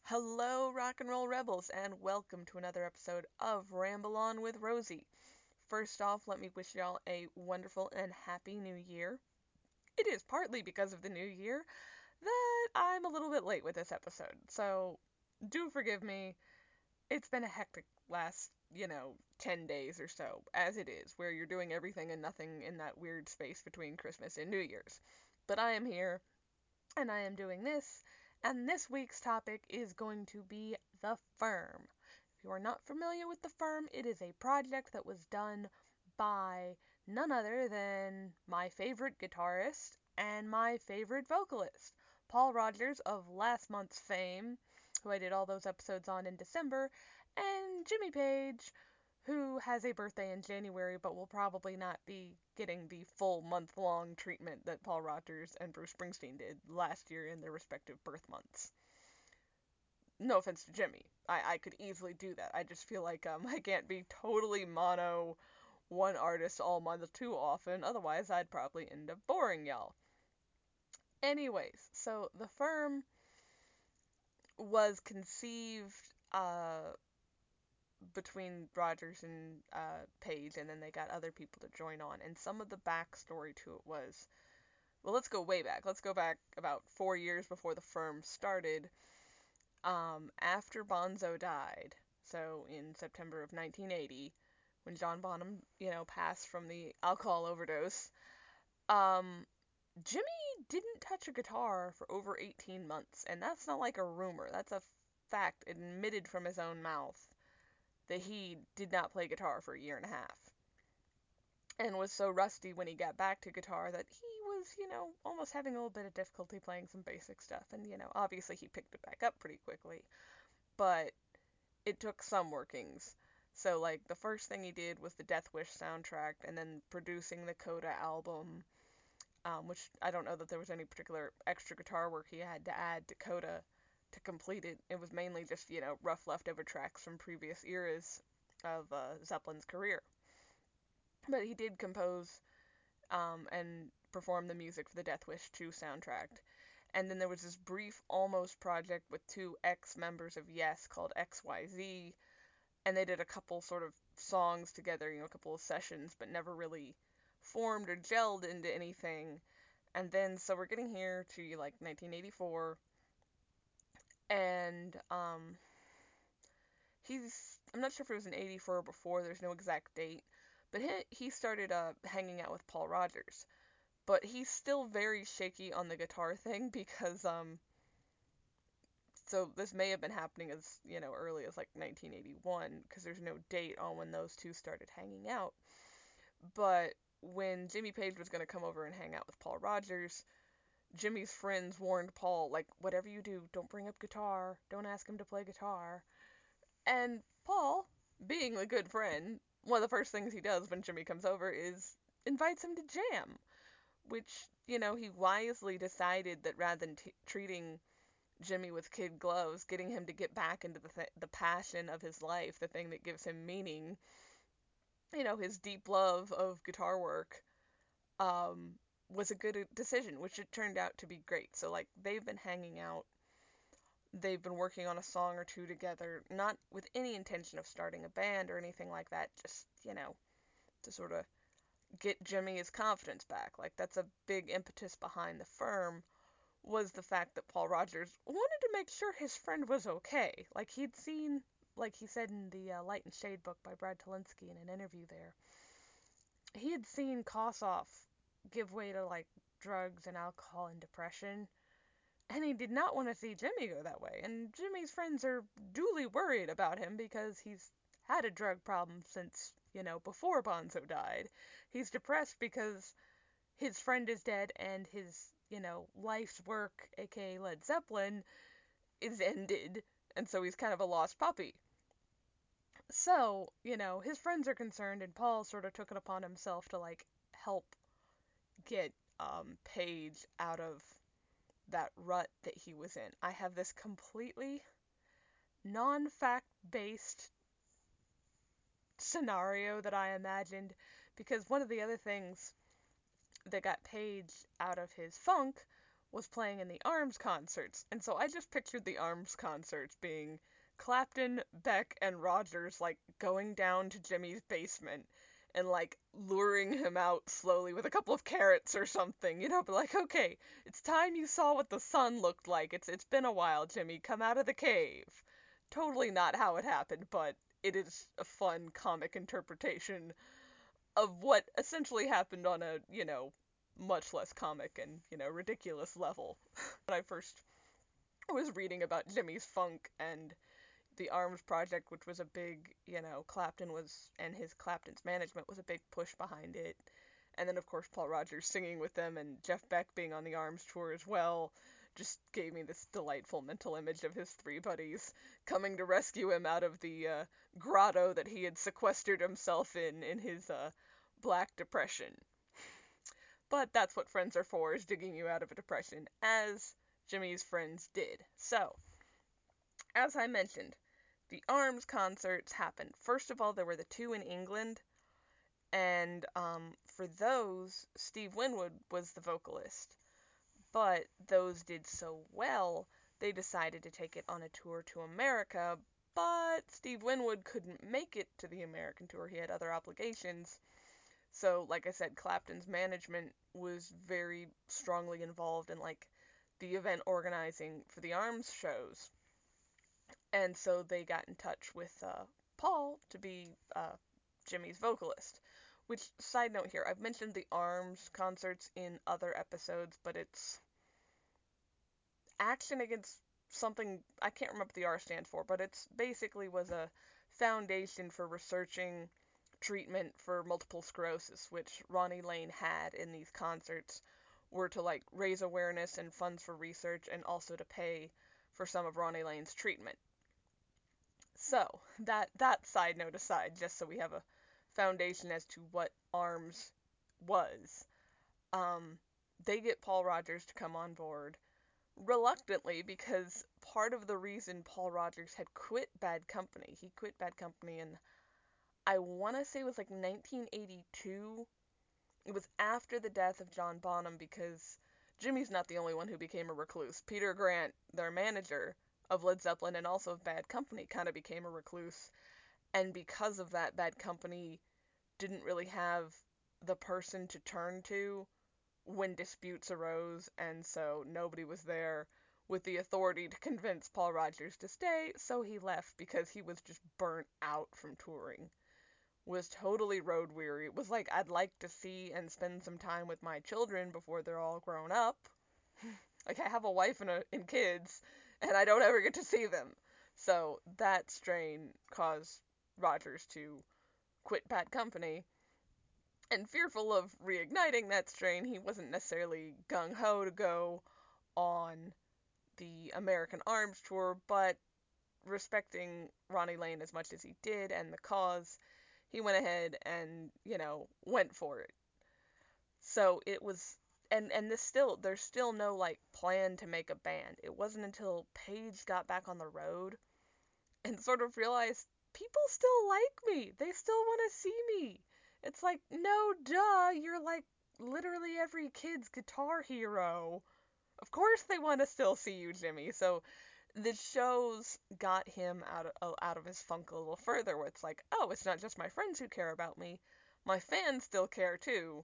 Hello, rock and roll rebels, and welcome to another episode of Ramble On with Rosie. First off, let me wish y'all a wonderful and happy new year. It is partly because of the new year that I'm a little bit late with this episode, so do forgive me. It's been a hectic last, 10 days or so, as it is, where you're doing everything and nothing in that weird space between Christmas and New Year's. But I am here, and I am doing this, and this week's topic is going to be The Firm. If you are not familiar with The Firm, it is a project that was done by none other than my favorite guitarist and my favorite vocalist, Paul Rodgers of last month's fame, who I did all those episodes on in December, and Jimmy Page, who has a birthday in January but will probably not be getting the full month-long treatment that Paul Rodgers and Bruce Springsteen did last year in their respective birth months. No offense to Jimmy. I could easily do that. I just feel like I can't be totally mono one artist all month too often, otherwise I'd probably end up boring y'all. Anyways, so The Firm was conceived between Rodgers and Page, and then they got other people to join on. And some of the backstory to it was, well, let's go way back. Let's go back about 4 years before The Firm started. After Bonzo died, so in September of 1980, when John Bonham, passed from the alcohol overdose, um, Jimmy didn't touch a guitar for over 18 months, and that's not like a rumor. That's a fact admitted from his own mouth that he did not play guitar for a year and a half, and was so rusty when he got back to guitar that he was, almost having a little bit of difficulty playing some basic stuff, and, obviously he picked it back up pretty quickly, but it took some workings. So, like, the first thing he did was the Death Wish soundtrack, and then producing the Coda album, which I don't know that there was any particular extra guitar work he had to add to Coda to complete it. It was mainly just, rough leftover tracks from previous eras of Zeppelin's career. But he did compose and perform the music for the Death Wish 2 soundtrack. And then there was this brief almost project with two ex-members of Yes called XYZ, and they did a couple sort of songs together, a couple of sessions, but never really formed or gelled into anything. And then, so we're getting here to, like, 1984, and, I'm not sure if it was in 84 or before, there's no exact date, but he started, hanging out with Paul Rodgers. But he's still very shaky on the guitar thing because, so this may have been happening as, early as, like, 1981, because there's no date on when those two started hanging out. But when Jimmy Page was going to come over and hang out with Paul Rodgers, Jimmy's friends warned Paul, like, whatever you do, don't bring up guitar, don't ask him to play guitar. And Paul, being a good friend, one of the first things he does when Jimmy comes over is invites him to jam, which, he wisely decided that rather than treating Jimmy with kid gloves, getting him to get back into the passion of his life, the thing that gives him meaning, his deep love of guitar work, was a good decision, which it turned out to be great. So, like, they've been hanging out, they've been working on a song or two together, not with any intention of starting a band or anything like that, just, to sort of get Jimmy his confidence back. Like, that's a big impetus behind The Firm, was the fact that Paul Rodgers wanted to make sure his friend was okay. Like, he'd seen, like he said in the Light and Shade book by Brad Tolinsky in an interview there, he had seen Kossoff give way to, like, drugs and alcohol and depression, and he did not want to see Jimmy go that way. And Jimmy's friends are duly worried about him because he's had a drug problem since, before Bonzo died. He's depressed because his friend is dead and his, life's work, aka Led Zeppelin, is ended, and so he's kind of a lost puppy. So, his friends are concerned, and Paul sort of took it upon himself to, like, help get Page out of that rut that he was in. I have this completely non-fact based scenario that I imagined, because one of the other things that got Page out of his funk was playing in the Arms concerts. And so I just pictured the Arms concerts being Clapton, Beck, and Rogers like going down to Jimmy's basement and like luring him out slowly with a couple of carrots or something, but like, okay, it's time you saw what the sun looked like. It's been a while, Jimmy. Come out of the cave. Totally not how it happened, but it is a fun comic interpretation of what essentially happened on a, much less comic and, ridiculous level. When I first was reading about Jimmy's Funk and the Arms Project, which was a big, Clapton was, and his Clapton's management was a big push behind it. And then, of course, Paul Rogers singing with them and Jeff Beck being on the Arms tour as well just gave me this delightful mental image of his three buddies coming to rescue him out of the grotto that he had sequestered himself in his Black Depression. But that's what friends are for, is digging you out of a depression, as Jimmy's friends did. So, as I mentioned, the Arms concerts happened. First of all, there were the two in England, and for those, Steve Winwood was the vocalist. But those did so well, they decided to take it on a tour to America, but Steve Winwood couldn't make it to the American tour. He had other obligations. So, like I said, Clapton's management was very strongly involved in like the event organizing for the Arms shows. And so they got in touch with Paul to be Jimmy's vocalist. Which, side note here, I've mentioned the Arms concerts in other episodes, but it's Action Against something, I can't remember what the R stands for, but it's basically was a foundation for researching treatment for multiple sclerosis, which Ronnie Lane had in these concerts, were to like raise awareness and funds for research and also to pay for some of Ronnie Lane's treatment. So, that side note aside, just so we have a foundation as to what Arms was, um, they get Paul Rogers to come on board reluctantly, because part of the reason Paul Rogers had quit Bad Company, he quit Bad Company in, I want to say it was like 1982. It was after the death of John Bonham, because Jimmy's not the only one who became a recluse. Peter Grant, their manager of Led Zeppelin and also of Bad Company, kind of became a recluse. And because of that, Bad Company didn't really have the person to turn to when disputes arose, and so nobody was there with the authority to convince Paul Rogers to stay, so he left because he was just burnt out from touring. Was totally road weary. Was like, I'd like to see and spend some time with my children before they're all grown up. Like, I have a wife and kids, and I don't ever get to see them. So that strain caused Rogers to quit Bad Company. And fearful of reigniting that strain, he wasn't necessarily gung-ho to go on the American Arms Tour, but respecting Ronnie Lane as much as he did and the cause, he went ahead and, went for it. So it was, and there's still no like plan to make a band. It wasn't until Page got back on the road and sort of realized people still like me. They still want to see me. It's like, no, duh, you're like literally every kid's guitar hero. Of course they want to still see you, Jimmy. So the shows got him out of his funk a little further, where it's like, oh, it's not just my friends who care about me. My fans still care too.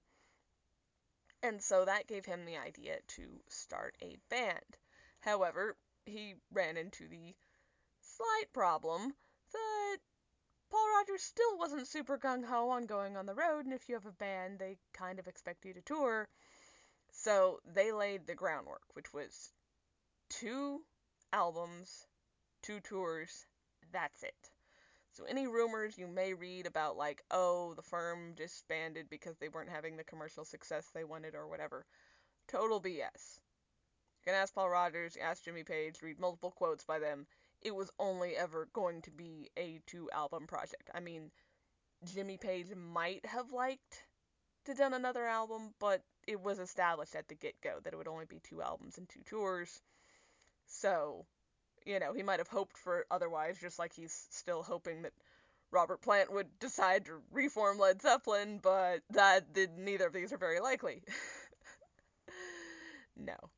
And so that gave him the idea to start a band. However, he ran into the slight problem that Paul Rogers still wasn't super gung-ho on going on the road, and if you have a band, they kind of expect you to tour. So they laid the groundwork, which was 2 albums, 2 tours, that's it. So any rumors you may read about like, oh, the firm disbanded because they weren't having the commercial success they wanted or whatever, total BS. You can ask Paul Rogers, ask Jimmy Page, read multiple quotes by them. It was only ever going to be a 2-album project. I mean, Jimmy Page might have liked to done another album, but it was established at the get-go that it would only be 2 albums and 2 tours. So, he might have hoped for otherwise, just like he's still hoping that Robert Plant would decide to reform Led Zeppelin, but neither of these are very likely. No.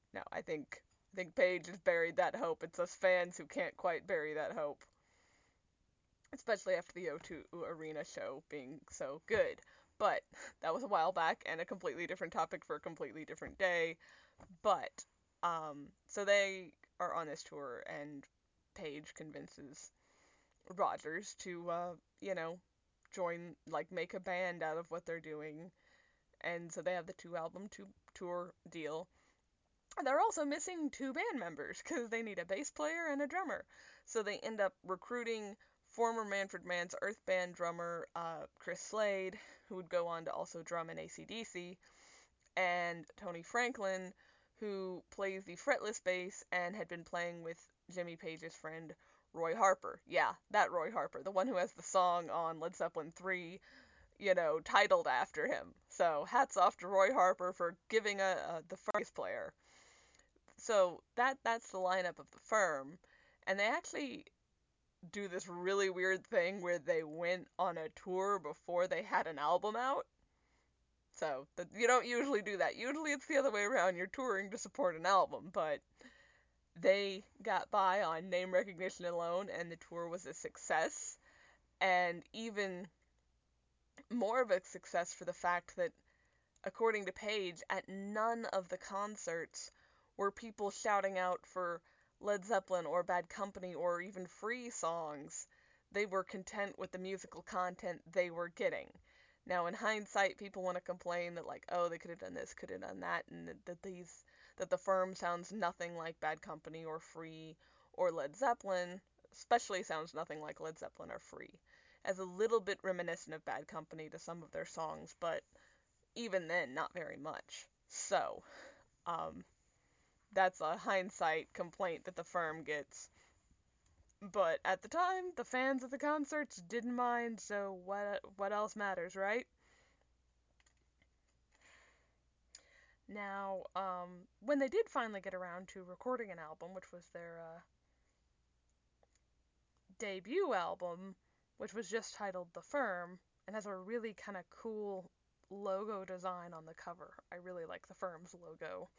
No, I think Paige has buried that hope. It's us fans who can't quite bury that hope, especially after the O2 Arena show being so good. But that was a while back and a completely different topic for a completely different day. But so they are on this tour, and Paige convinces Rogers to you know, join, like, make a band out of what they're doing. And so they have the tour deal. They're also missing two band members because they need a bass player and a drummer. So they end up recruiting former Manfred Mann's Earth Band drummer, Chris Slade, who would go on to also drum in AC/DC, and Tony Franklin, who plays the fretless bass and had been playing with Jimmy Page's friend Roy Harper. Yeah, that Roy Harper, the one who has the song on Led Zeppelin 3, titled after him. So hats off to Roy Harper for giving the bass player. So that's the lineup of the firm, and they actually do this really weird thing where they went on a tour before they had an album out. So you don't usually do that. Usually it's the other way around. You're touring to support an album, but they got by on name recognition alone, and the tour was a success. And even more of a success for the fact that, according to Page, at none of the concerts were people shouting out for Led Zeppelin or Bad Company or even Free songs. They were content with the musical content they were getting. Now, in hindsight, people want to complain that, like, oh, they could have done this, could have done that, and that the firm sounds nothing like Bad Company or Free or Led Zeppelin, especially sounds nothing like Led Zeppelin or Free, as a little bit reminiscent of Bad Company to some of their songs, but even then, not very much. So, um, that's a hindsight complaint that the firm gets. But at the time, the fans of the concerts didn't mind, so what else matters, right? Now, when they did finally get around to recording an album, which was their debut album, which was just titled The Firm, and has a really kind of cool logo design on the cover. I really like the firm's logo.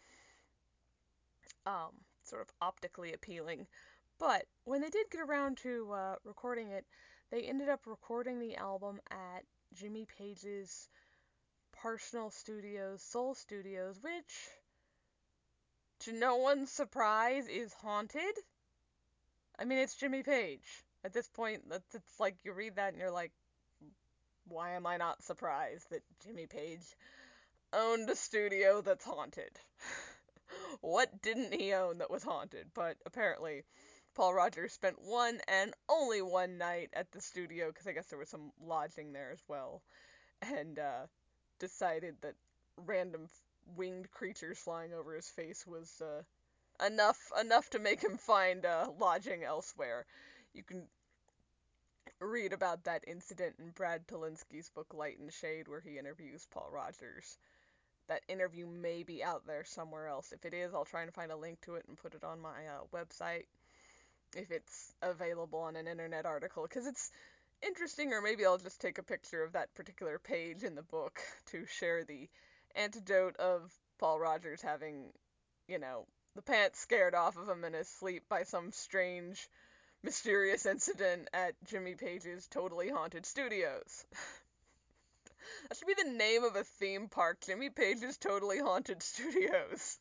Sort of optically appealing. But when they did get around to recording it, they ended up recording the album at Jimmy Page's personal studios, Soul Studios, which, to no one's surprise, is haunted. I mean, it's Jimmy Page. At this point, it's like you read that and you're like, why am I not surprised that Jimmy Page owned a studio that's haunted? What didn't he own that was haunted? But apparently, Paul Rogers spent one and only one night at the studio, because I guess there was some lodging there as well, and decided that random winged creatures flying over his face was enough to make him find lodging elsewhere. You can read about that incident in Brad Tolinski's book Light and Shade, where he interviews Paul Rogers. That interview may be out there somewhere else. If it is, I'll try and find a link to it and put it on my website if it's available on an internet article, because it's interesting. Or maybe I'll just take a picture of that particular page in the book to share the antidote of Paul Rogers having, the pants scared off of him in his sleep by some strange, mysterious incident at Jimmy Page's Totally Haunted Studios. That should be the name of a theme park, Jimmy Page's Totally Haunted Studios.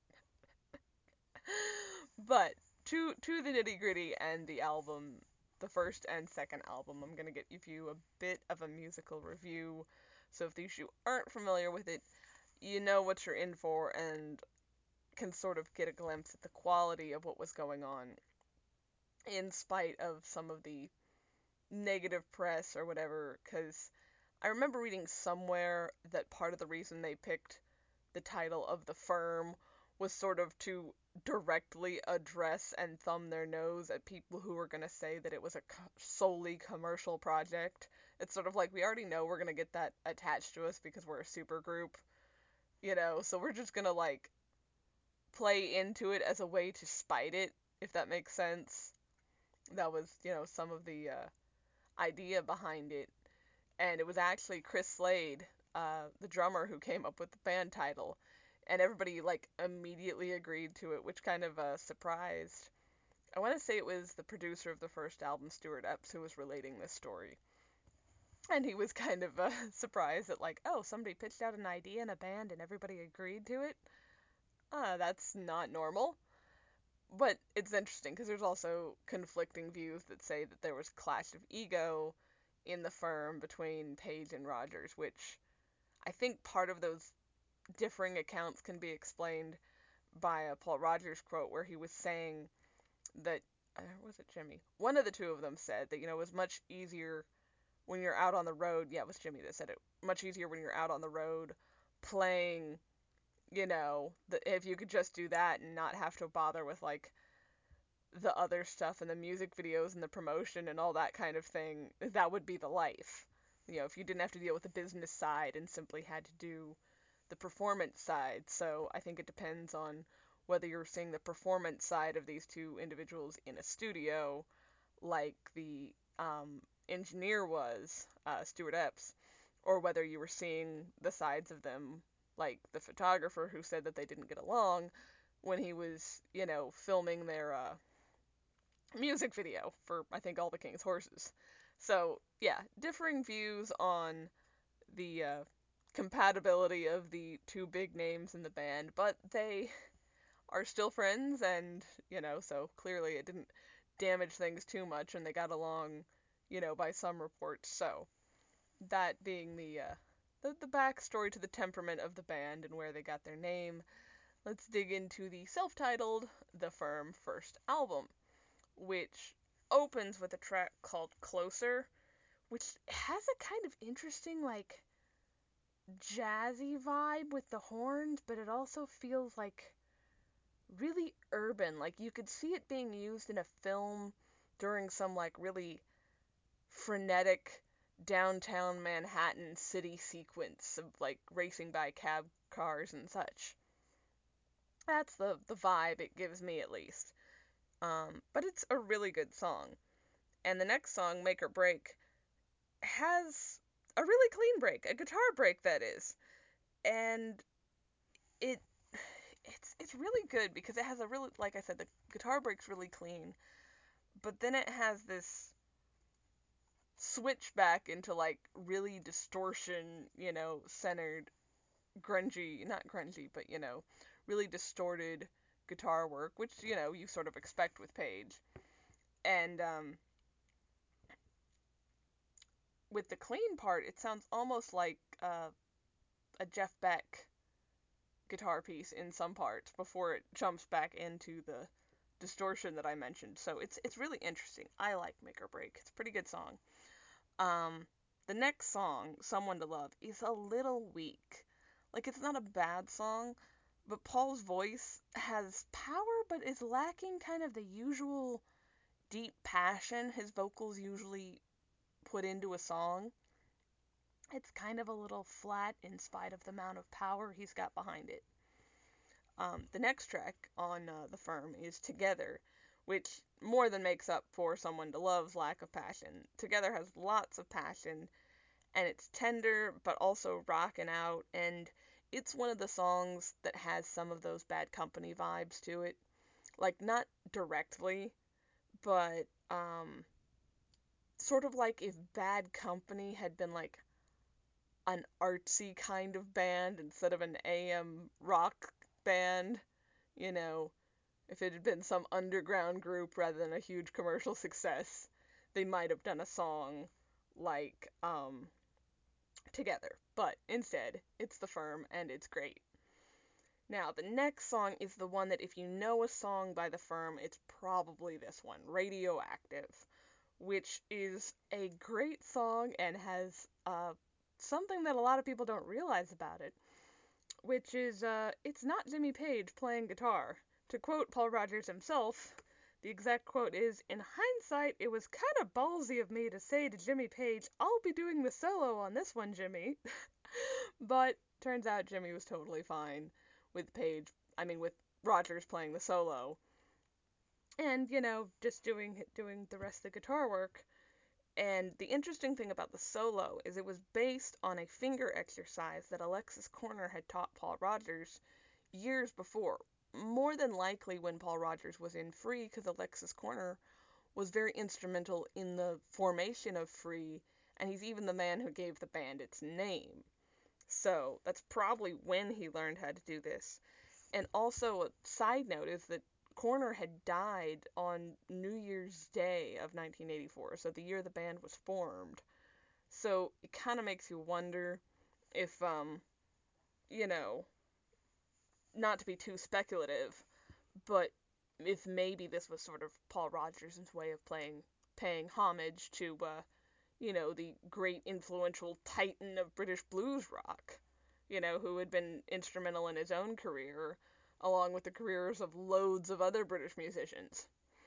But to the nitty gritty and the album, the first and second album, I'm gonna give you a bit of a musical review. So if these you aren't familiar with it, you know what you're in for and can sort of get a glimpse at the quality of what was going on, in spite of some of the negative press or whatever. Because I remember reading somewhere that part of the reason they picked the title of The Firm was sort of to directly address and thumb their nose at people who were going to say that it was a solely commercial project. It's sort of like, we already know we're going to get that attached to us because we're a super group, so we're just going to, like, play into it as a way to spite it, if that makes sense. That was, some of the idea behind it. And it was actually Chris Slade, the drummer, who came up with the band title. and everybody like immediately agreed to it, which kind of surprised. I want to say it was the producer of the first album, Stuart Epps, who was relating this story. And he was kind of surprised that, like, oh, somebody pitched out an idea in a band and everybody agreed to it. That's not normal. But it's interesting because there's also conflicting views that say that there was clash of ego in the firm between Page and Rogers, which I think part of those differing accounts can be explained by a Paul Rogers quote where he was saying that, was it Jimmy? One of the two of them said that, it was much easier when you're out on the road. Yeah, it was Jimmy that said it. Much easier when you're out on the road playing, if you could just do that and not have to bother with, like, the other stuff and the music videos and the promotion and all that kind of thing, that would be the life. If you didn't have to deal with the business side and simply had to do the performance side. So I think it depends on whether you're seeing the performance side of these two individuals in a studio, like the engineer was, Stuart Epps, or whether you were seeing the sides of them, like the photographer who said that they didn't get along when he was, filming their music video for, I think, All the King's Horses. So, yeah, differing views on the compatibility of the two big names in the band, but they are still friends, and, so clearly it didn't damage things too much, and they got along, by some reports. So, that being the backstory to the temperament of the band and where they got their name, let's dig into the self-titled The Firm first album, which opens with a track called Closer, which has a kind of interesting, like, jazzy vibe with the horns, but it also feels like really urban. Like, you could see it being used in a film during some, like, really frenetic downtown Manhattan city sequence of, like, racing by cab cars and such. That's the vibe it gives me, at least. But it's a really good song. And the next song, Make or Break, has a really clean break, a guitar break, that is. And it it's really good because it has a really, like I said, the guitar break's really clean, but then it has this switch back into, like, really distortion, centered grungy, not grungy, but, really distorted guitar work, which, you sort of expect with Page. And with the clean part, it sounds almost like a Jeff Beck guitar piece in some parts before it jumps back into the distortion that I mentioned. So it's really interesting. I like Make or Break. It's a pretty good song. Um, the next song, Someone to Love, is a little weak. Like, it's not a bad song, but Paul's voice has power, but is lacking kind of the usual deep passion his vocals usually put into a song. It's kind of a little flat in spite of the amount of power he's got behind it. The next track on The Firm is Together, which more than makes up for Someone to Love's lack of passion. Together has lots of passion, and it's tender, but also rocking out, and it's one of the songs that has some of those Bad Company vibes to it. Like, not directly, but sort of like if Bad Company had been, like, an artsy kind of band instead of an AM rock band, you know, if it had been some underground group rather than a huge commercial success, they might have done a song like Together. But instead, it's The Firm, and it's great. Now, the next song is the one that if you know a song by The Firm, it's probably this one, Radioactive, which is a great song and has something that a lot of people don't realize about it, which is it's not Jimmy Page playing guitar. To quote Paul Rogers himself, the exact quote is, "In hindsight, it was kind of ballsy of me to say to Jimmy Page, 'I'll be doing the solo on this one, Jimmy.'" But turns out Jimmy was totally fine with with Rogers playing the solo. And, just doing the rest of the guitar work. And the interesting thing about the solo is it was based on a finger exercise that Alexis Korner had taught Paul Rogers years before. More than likely when Paul Rodgers was in Free, because Alexis Korner was very instrumental in the formation of Free, and he's even the man who gave the band its name. So that's probably when he learned how to do this. And also, a side note is that Korner had died on New Year's Day of 1984, so the year the band was formed. So it kind of makes you wonder if, you know, not to be too speculative, but if maybe this was sort of Paul Rodgers' way of paying homage to, the great influential titan of British blues rock, who had been instrumental in his own career, along with the careers of loads of other British musicians.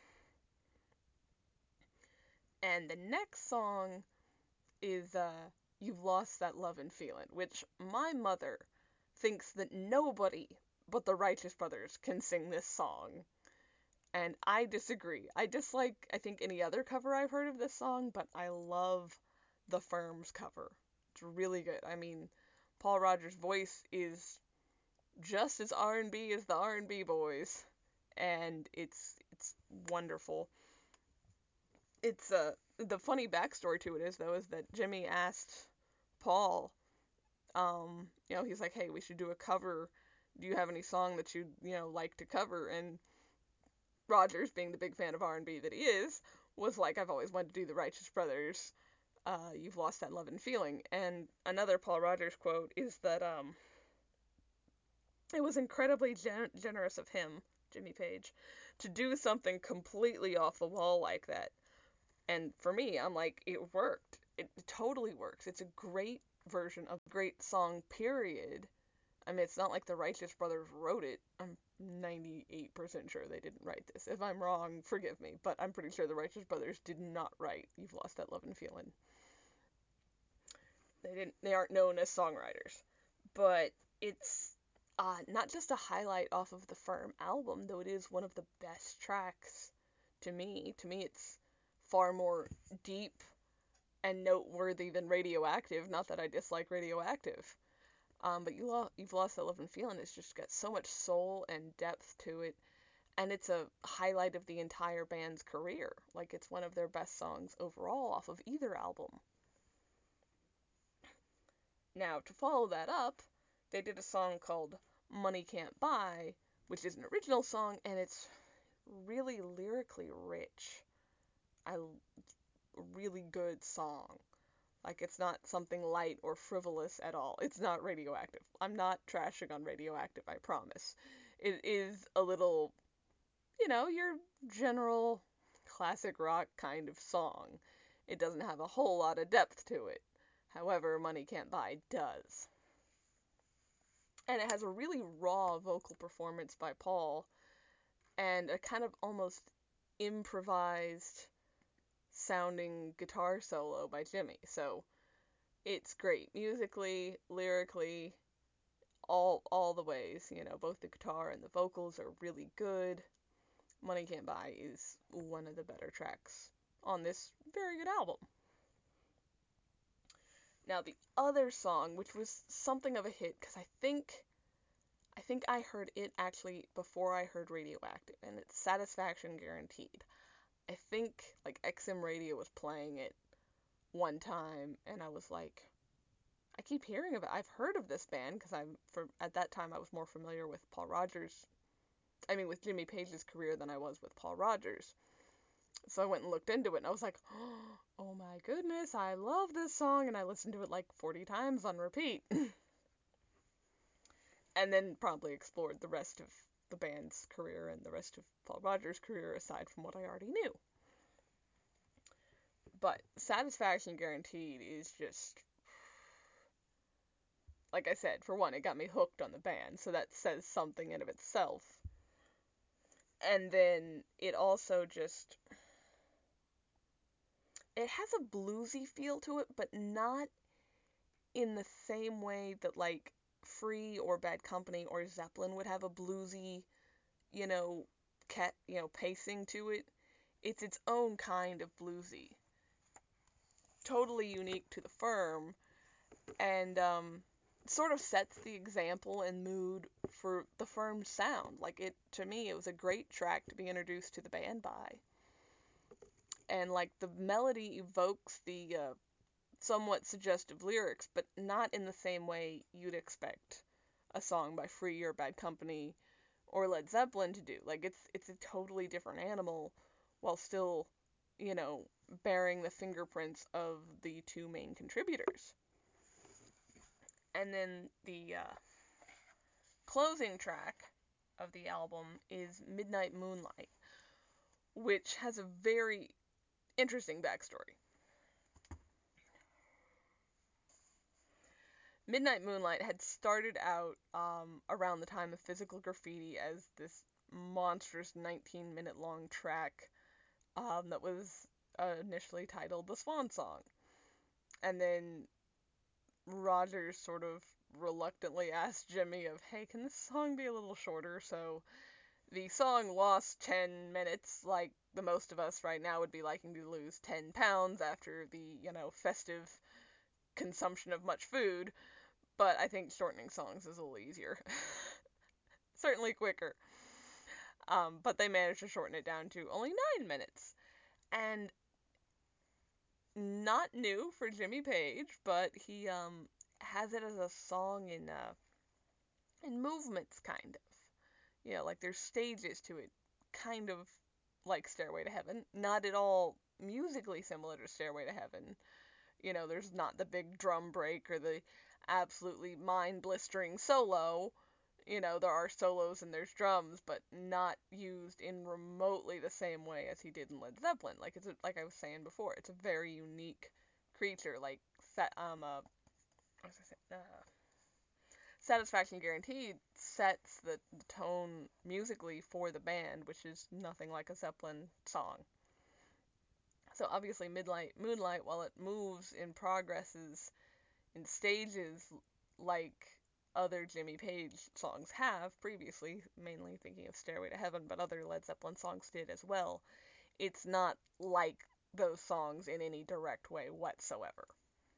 And the next song is You've Lost That Lovin' Feelin', which my mother thinks that nobody but the Righteous Brothers can sing this song. And I disagree. I dislike, I think, any other cover I've heard of this song, but I love the Firms cover. It's really good. I mean, Paul Rodgers' voice is just as R&B as the R&B boys, and it's wonderful. It's the funny backstory to it is though is that Jimmy asked Paul, he's like, hey, we should do a cover. Do you have any song that you'd like to cover? And Rodgers, being the big fan of R&B that he is, was like, I've always wanted to do the Righteous Brothers. You've Lost That Lovin' Feeling. And another Paul Rodgers quote is that it was incredibly generous of him, Jimmy Page, to do something completely off the wall like that. And for me, I'm like, it worked. It totally works. It's a great version of a great song, period. I mean, it's not like the Righteous Brothers wrote it. I'm 98% sure they didn't write this. If I'm wrong, forgive me, but I'm pretty sure the Righteous Brothers did not write You've Lost That Lovin' Feelin'. They aren't known as songwriters. But it's not just a highlight off of the Firm album, though it is one of the best tracks to me. To me, it's far more deep and noteworthy than Radioactive. Not that I dislike Radioactive. But You've Lost That Lovin' Feelin'. It's just got so much soul and depth to it. And it's a highlight of the entire band's career. Like, it's one of their best songs overall off of either album. Now, to follow that up, they did a song called Money Can't Buy, which is an original song, and it's really lyrically rich. A really good song. Like, it's not something light or frivolous at all. It's not Radioactive. I'm not trashing on Radioactive, I promise. It is a little, your general classic rock kind of song. It doesn't have a whole lot of depth to it. However, Money Can't Buy does. And it has a really raw vocal performance by Paul and a kind of almost improvised sounding guitar solo by Jimmy. So it's great musically, lyrically, all the ways. Both the guitar and the vocals are really good. Money Can't Buy is one of the better tracks on this very good album. Now the other song, which was something of a hit, because I think I heard it actually before I heard Radioactive, and it's Satisfaction Guaranteed. I think like XM Radio was playing it one time, and I was like, I keep hearing of it. I've heard of this band because at that time I was more familiar with with Jimmy Page's career than I was with Paul Rodgers. So I went and looked into it, and I was like, oh my goodness, I love this song, and I listened to it like 40 times on repeat. And then promptly explored the rest of the band's career and the rest of Paul Rodgers' career aside from what I already knew. But Satisfaction Guaranteed is just, like I said, for one, it got me hooked on the band, so that says something in of itself. And then it also just, it has a bluesy feel to it, but not in the same way that like Free or Bad Company or Zeppelin would have a bluesy, you know, pacing to it. It's its own kind of bluesy. Totally unique to the Firm, and sort of sets the example and mood for the firm's sound. Like, it, to me, it was a great track to be introduced to the band by. And like the melody evokes the somewhat suggestive lyrics, but not in the same way you'd expect a song by Free or Bad Company or Led Zeppelin to do. Like, it's a totally different animal while still, you know, bearing the fingerprints of the two main contributors. And then the closing track of the album is Midnight Moonlight, which has a very interesting backstory. Midnight Moonlight had started out around the time of Physical Graffiti as this monstrous 19-minute long track that was initially titled The Swan Song. And then Rogers sort of reluctantly asked Jimmy of, hey, can this song be a little shorter? So the song lost 10 minutes, like the most of us right now would be liking to lose 10 pounds after the, festive consumption of much food. But I think shortening songs is a little easier. Certainly quicker. But they managed to shorten it down to only 9 minutes. And not new for Jimmy Page, but he has it as a song in movements, kind of. Like there's stages to it, kind of like Stairway to Heaven. Not at all musically similar to Stairway to Heaven. There's not the big drum break or the absolutely mind-blistering solo. There are solos and there's drums, but not used in remotely the same way as he did in Led Zeppelin. Like I was saying before, it's a very unique creature. Like Satisfaction Guaranteed sets the tone musically for the band, which is nothing like a Zeppelin song. So obviously Midnight Moonlight, while it moves in progresses in stages like other Jimmy Page songs have previously, mainly thinking of Stairway to Heaven, but other Led Zeppelin songs did as well, it's not like those songs in any direct way whatsoever.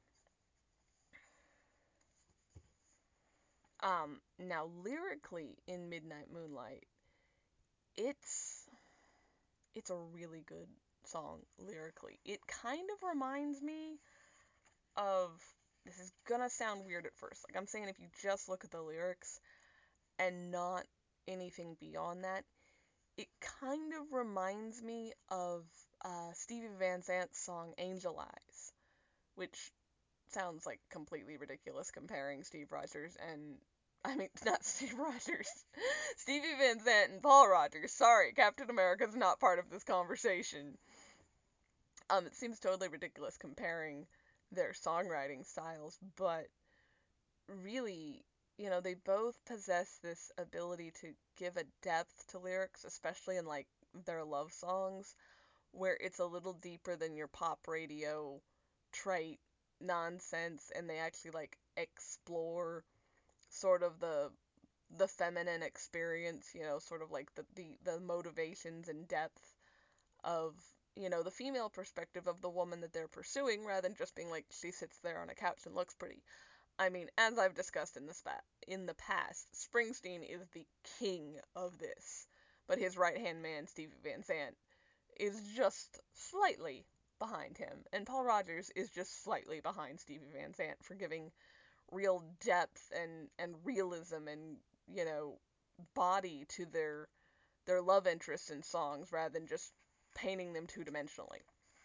Now lyrically in Midnight Moonlight, it's a really good song lyrically. It kind of reminds me of, this is gonna sound weird at first. Like, I'm saying, if you just look at the lyrics and not anything beyond that, it kind of reminds me of Stevie Van Zant's song Angel Eyes, which sounds like completely ridiculous comparing Steve Rogers and, I mean, not Steve Rogers, Stevie Van Zant and Paul Rogers. Sorry, Captain America's not part of this conversation. It seems totally ridiculous comparing their songwriting styles, but really, they both possess this ability to give a depth to lyrics, especially in like their love songs, where it's a little deeper than your pop radio trite nonsense, and they actually like explore sort of the feminine experience, sort of like the motivations and depth of, the female perspective of the woman that they're pursuing, rather than just being like, she sits there on a couch and looks pretty. I mean, as I've discussed in the past, Springsteen is the king of this, but his right-hand man, Stevie Van Zandt, is just slightly behind him, and Paul Rogers is just slightly behind Stevie Van Zandt for giving real depth and realism and, body to their love interests in songs, rather than just painting them two-dimensionally.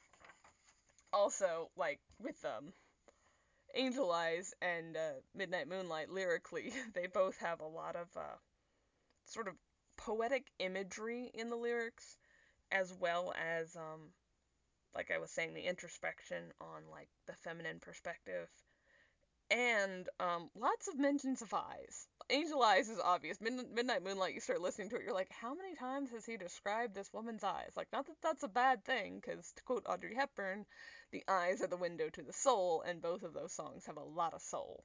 Also, like, with Angel Eyes and Midnight Moonlight, lyrically, they both have a lot of sort of poetic imagery in the lyrics, as well as, like I was saying, the introspection on, like, the feminine perspective, and lots of mentions of eyes. Angel Eyes is obvious. Midnight Moonlight, you start listening to it, you're like, how many times has he described this woman's eyes? Like, not that that's a bad thing, because to quote Audrey Hepburn, the eyes are the window to the soul, and both of those songs have a lot of soul.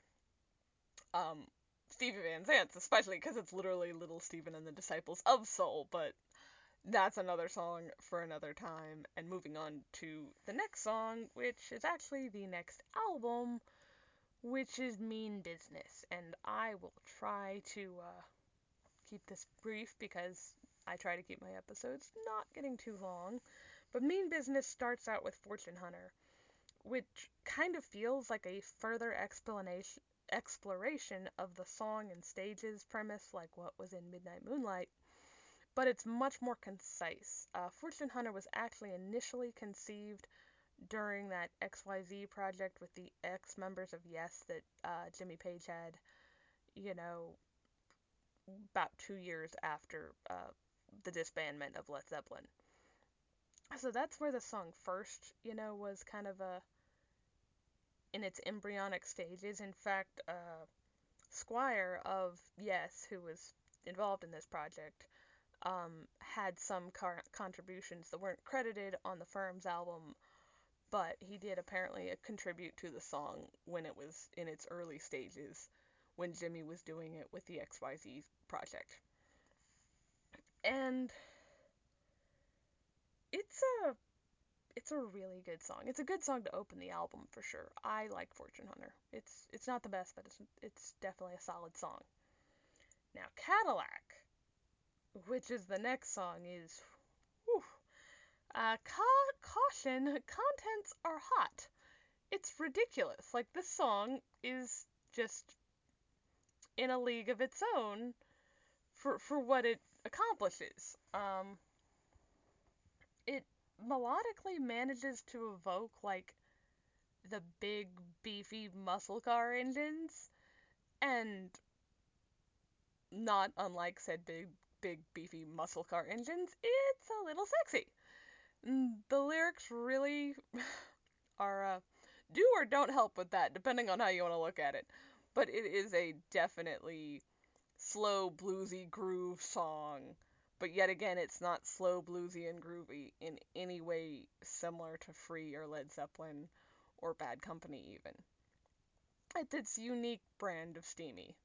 Stevie Van Zant's, especially because it's literally Little Stephen and the Disciples of Soul, but that's another song for another time. And moving on to the next song, which is actually the next album, which is Mean Business. And I will try to keep this brief because I try to keep my episodes not getting too long. But Mean Business starts out with Fortune Hunter, which kind of feels like a further exploration of the song and stages premise, like what was in Midnight Moonlight, but it's much more concise. Fortune Hunter was actually initially conceived during that XYZ project with the ex members of Yes that Jimmy Page had, you know, about 2 years after the disbandment of Led Zeppelin. So that's where the song first, was kind of in its embryonic stages. In fact, Squire of Yes, who was involved in this project, had some contributions that weren't credited on the Firm's album, but he did apparently contribute to the song when it was in its early stages, when Jimmy was doing it with the XYZ project. And it's a it's a really good song. It's a good song to open the album for sure. I like Fortune Hunter. It's not the best, but it's definitely a solid song. Now Cadillac, which is the next song, is whew, caution, contents are hot. It's ridiculous. Like, this song is just in a league of its own for what it accomplishes. It melodically manages to evoke, like, the big, beefy muscle car engines, and not unlike said big, beefy muscle car engines, it's a little sexy. The lyrics really are do or don't help with that, depending on how you want to look at it. But it is a definitely slow, bluesy groove song. But yet again, it's not slow, bluesy, and groovy in any way similar to Free or Led Zeppelin or Bad Company, even. It's its unique brand of steamy.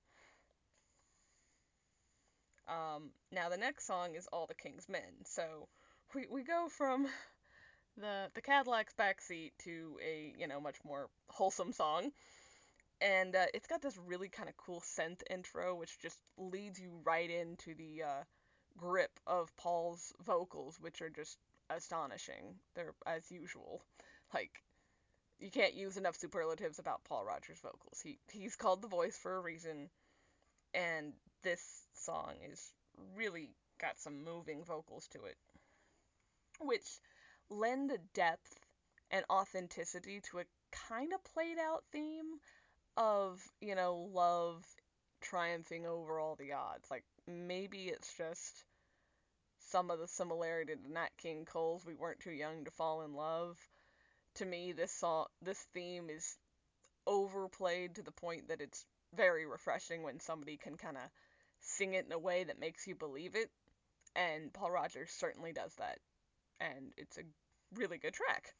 Now, the next song is All the King's Men. So we go from the Cadillac's backseat to a, much more wholesome song. And it's got this really kind of cool synth intro, which just leads you right into the grip of Paul's vocals, which are just astonishing. They're as usual. Like, you can't use enough superlatives about Paul Rodgers' vocals. He's called the voice for a reason, and this song is really got some moving vocals to it, which lend a depth and authenticity to a kind of played out theme of, love triumphing over all the odds. Like, maybe it's just some of the similarity to Nat King Cole's We Weren't Too Young to Fall in Love. To me, this theme is overplayed to the point that it's very refreshing when somebody can kind of sing it in a way that makes you believe it. And Paul Rodgers certainly does that. And it's a really good track.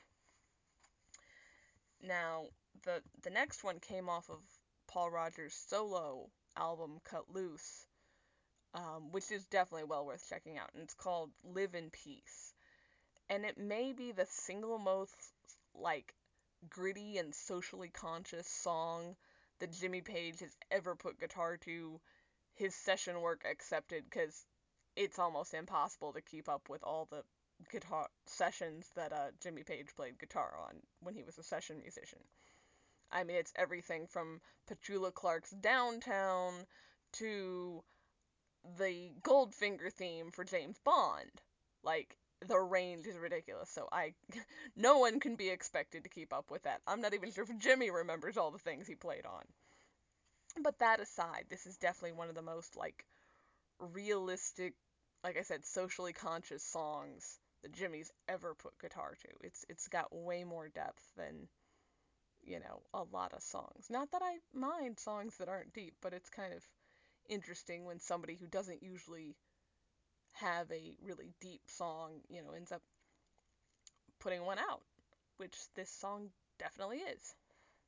Now, the next one came off of Paul Rodgers' solo album Cut Loose, which is definitely well worth checking out, and it's called Live in Peace. And it may be the single most, like, gritty and socially conscious song that Jimmy Page has ever put guitar to, his session work accepted, because it's almost impossible to keep up with all the guitar sessions that Jimmy Page played guitar on when he was a session musician. I mean, it's everything from Petula Clark's Downtown to the Goldfinger theme for James Bond. Like, the range is ridiculous, so no one can be expected to keep up with that. I'm not even sure if Jimmy remembers all the things he played on. But that aside, this is definitely one of the most, like, realistic, like I said, socially conscious songs that Jimmy's ever put guitar to. It's got way more depth than, a lot of songs. Not that I mind songs that aren't deep, but it's kind of interesting when somebody who doesn't usually have a really deep song, ends up putting one out, which this song definitely is.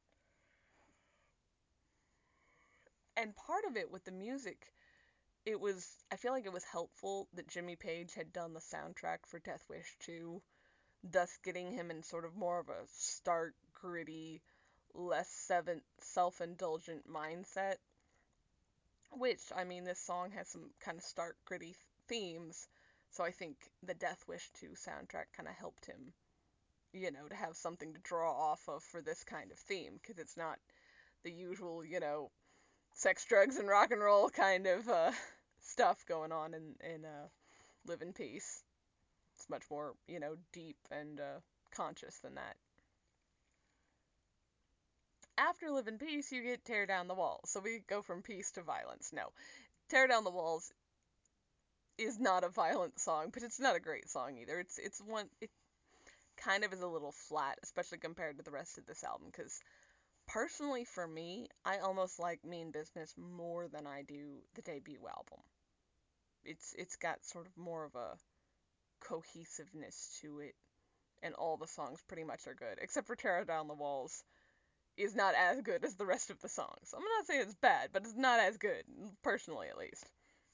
And part of it with the music, I feel like it was helpful that Jimmy Page had done the soundtrack for Death Wish 2, thus getting him in sort of more of a stark, gritty, less self-indulgent mindset, which, I mean, this song has some kind of stark, gritty themes, so I think the Death Wish 2 soundtrack kind of helped him, to have something to draw off of for this kind of theme, because it's not the usual, sex, drugs, and rock and roll kind of stuff going on in Live in Peace. It's much more, deep and conscious than that. After Live in Peace, you get Tear Down the Walls. So we go from peace to violence. No, Tear Down the Walls is not a violent song, but it's not a great song either. It's one, it kind of is a little flat, especially compared to the rest of this album, because personally for me, I almost like Mean Business more than I do the debut album. It's got sort of more of a cohesiveness to it, and all the songs pretty much are good, except for Tear Down the Walls is not as good as the rest of the songs. I'm not saying it's bad, but it's not as good, personally at least.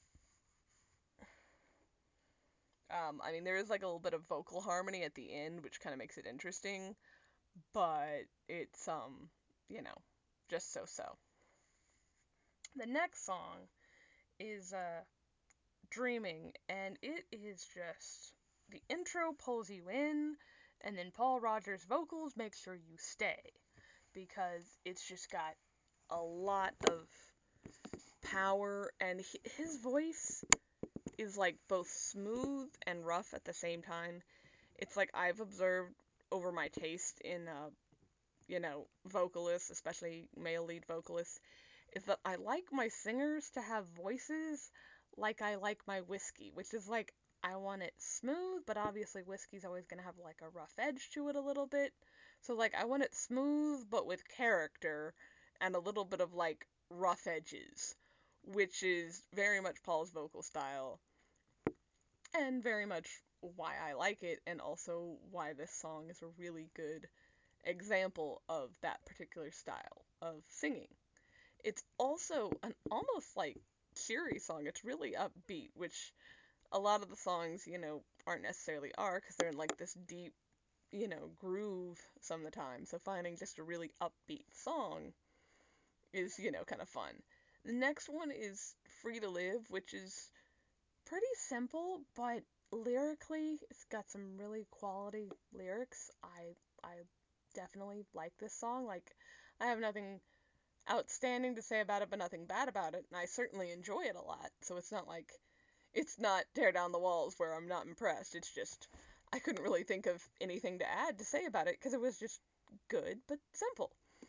I mean, there is like a little bit of vocal harmony at the end, which kind of makes it interesting, but it's, just so-so. The next song is, Dreaming, and it is just, the intro pulls you in, and then Paul Rodgers' vocals make sure you stay, because it's just got a lot of power, and his voice is like both smooth and rough at the same time. It's like I've observed over my taste in, vocalists, especially male lead vocalists, is that I like my singers to have voices like I like my whiskey, which is like I want it smooth, but obviously whiskey's always gonna have like a rough edge to it a little bit. So like I want it smooth but with character and a little bit of like rough edges, which is very much Paul's vocal style and very much why I like it, and also why this song is a really good example of that particular style of singing. It's also an almost like cheery song. It's really upbeat, which a lot of the songs, aren't necessarily are, because they're in like this deep, groove some of the time. So finding just a really upbeat song is, kind of fun. The next one is Free to Live, which is pretty simple, but lyrically, it's got some really quality lyrics. I definitely like this song. Like, I have nothing outstanding to say about it, but nothing bad about it, and I certainly enjoy it a lot. So it's not like it's not Tear Down the Walls where I'm not impressed. It's just I couldn't really think of anything to add to say about it because it was just good but simple.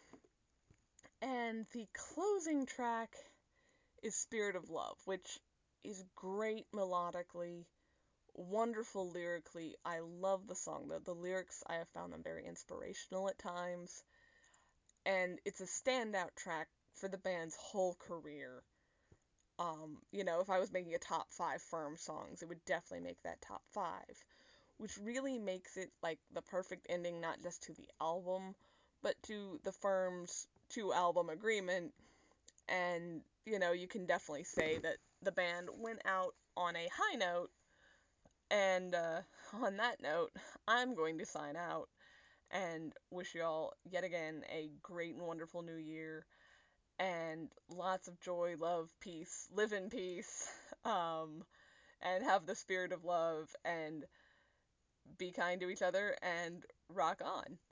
And the closing track is Spirit of Love, which is great melodically, wonderful lyrically. I love the song. The lyrics, I have found them very inspirational at times, and it's a standout track for the band's whole career. If I was making a top 5 Firm songs, it would definitely make that top 5, which really makes it like the perfect ending not just to the album, but to the Firm's 2-album agreement. And, you can definitely say that the band went out on a high note, and on that note, I'm going to sign out and wish y'all yet again a great and wonderful new year, and lots of joy, love, peace, live in peace, and have the spirit of love, and be kind to each other, and rock on.